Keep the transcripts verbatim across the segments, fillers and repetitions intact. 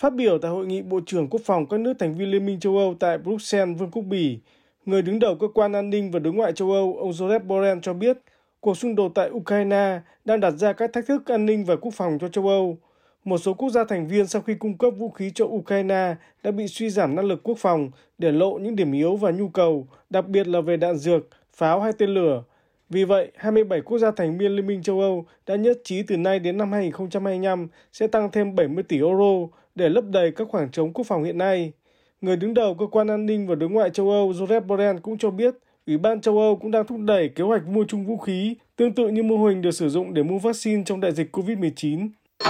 Phát biểu tại hội nghị Bộ trưởng Quốc phòng các nước thành viên Liên minh châu Âu tại Bruxelles, Vương quốc Bỉ, người đứng đầu cơ quan an ninh và đối ngoại châu Âu, ông Josep Borrell cho biết, cuộc xung đột tại Ukraine đang đặt ra các thách thức an ninh và quốc phòng cho châu Âu. Một số quốc gia thành viên sau khi cung cấp vũ khí cho Ukraine đã bị suy giảm năng lực quốc phòng, để lộ những điểm yếu và nhu cầu, đặc biệt là về đạn dược, pháo hay tên lửa. Vì vậy, hai mươi bảy quốc gia thành viên Liên minh châu Âu đã nhất trí từ nay đến năm hai nghìn không trăm hai mươi lăm sẽ tăng thêm bảy mươi tỷ euro để lấp đầy các khoảng trống quốc phòng hiện nay. Người đứng đầu cơ quan an ninh và đối ngoại châu Âu Josep Borrell cũng cho biết, Ủy ban châu Âu cũng đang thúc đẩy kế hoạch mua chung vũ khí, tương tự như mô hình được sử dụng để mua vaccine trong đại dịch covid mười chín.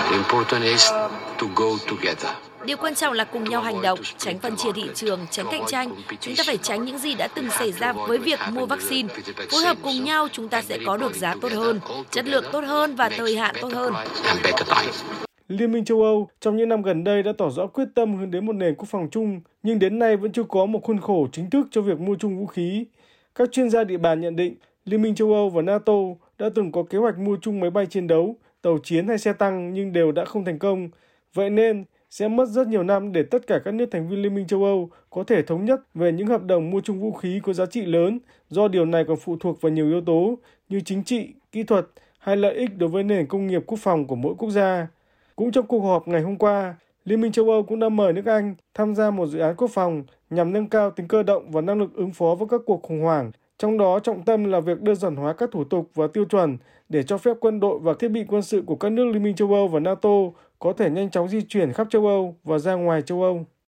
Điều quan trọng là cùng nhau hành động, tránh phân chia thị trường, tránh cạnh tranh. Chúng ta phải tránh những gì đã từng xảy ra với việc mua vaccine. Phối hợp cùng nhau, chúng ta sẽ có được giá tốt hơn, chất lượng tốt hơn và thời hạn tốt hơn. Liên minh châu Âu trong những năm gần đây đã tỏ rõ quyết tâm hướng đến một nền quốc phòng chung, nhưng đến nay vẫn chưa có một khuôn khổ chính thức cho việc mua chung vũ khí. Các chuyên gia địa bàn nhận định, Liên minh châu Âu và NATO đã từng có kế hoạch mua chung máy bay chiến đấu, tàu chiến hay xe tăng nhưng đều đã không thành công. Vậy nên, sẽ mất rất nhiều năm để tất cả các nước thành viên Liên minh châu Âu có thể thống nhất về những hợp đồng mua chung vũ khí có giá trị lớn, do điều này còn phụ thuộc vào nhiều yếu tố như chính trị, kỹ thuật hay lợi ích đối với nền công nghiệp quốc phòng của mỗi quốc gia. Cũng trong cuộc họp ngày hôm qua, Liên minh châu Âu cũng đã mời nước Anh tham gia một dự án quốc phòng nhằm nâng cao tính cơ động và năng lực ứng phó với các cuộc khủng hoảng. Trong đó trọng tâm là việc đơn giản hóa các thủ tục và tiêu chuẩn để cho phép quân đội và thiết bị quân sự của các nước Liên minh châu Âu và NATO có thể nhanh chóng di chuyển khắp châu Âu và ra ngoài châu Âu.